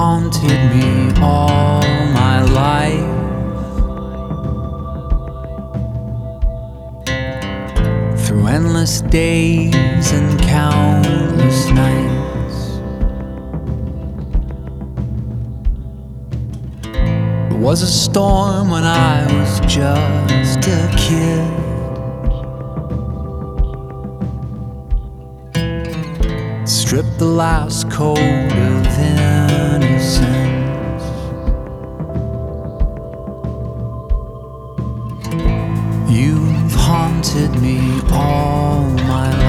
haunted me all my life. Through endless days and countless nights, there was a storm when I was just a kid. Stripped the last coat of innocence. You've haunted me all my